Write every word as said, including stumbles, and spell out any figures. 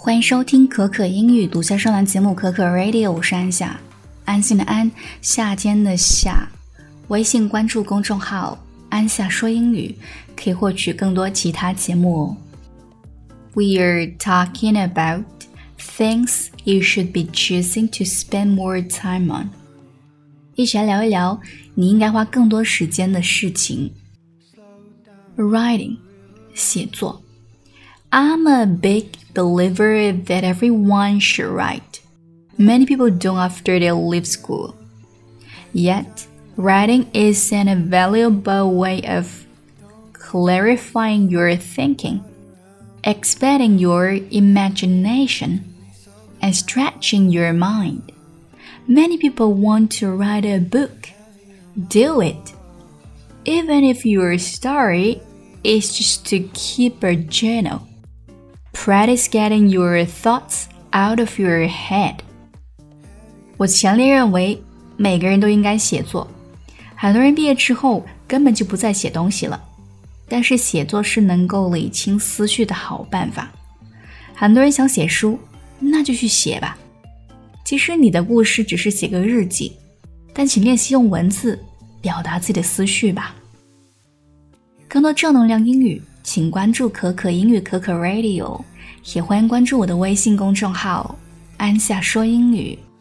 欢迎收听可可英语独家专栏节目可可 Radio， 我是安夏，安心的安，夏天的夏。微信关注公众号安夏说英语，可以获取更多其他节目哦。We are talking about things you should be choosing to spend more time on。一起来聊一聊你应该花更多时间的事情。Writing， 写作。I'm a big believer that everyone should write. Many people don't after they leave school. Yet, writing is an invaluable way of clarifying your thinking, expanding your imagination, and stretching your mind. Many people want to write a book. Do it. Even if your story is just to keep a journal.Practice getting your thoughts out of your head. 我强烈认为每个人都应该写作。很多人毕业之后根本就不再写东西了，但是写作是能够理清思绪的好办法。很多人想写书，那就去写吧。即使你的故事只是写个日记，但请练习用文字表达自己的思绪吧。更多正能量英语请关注可可英语可可 Radio， 也欢迎关注我的微信公众号安夏说英语。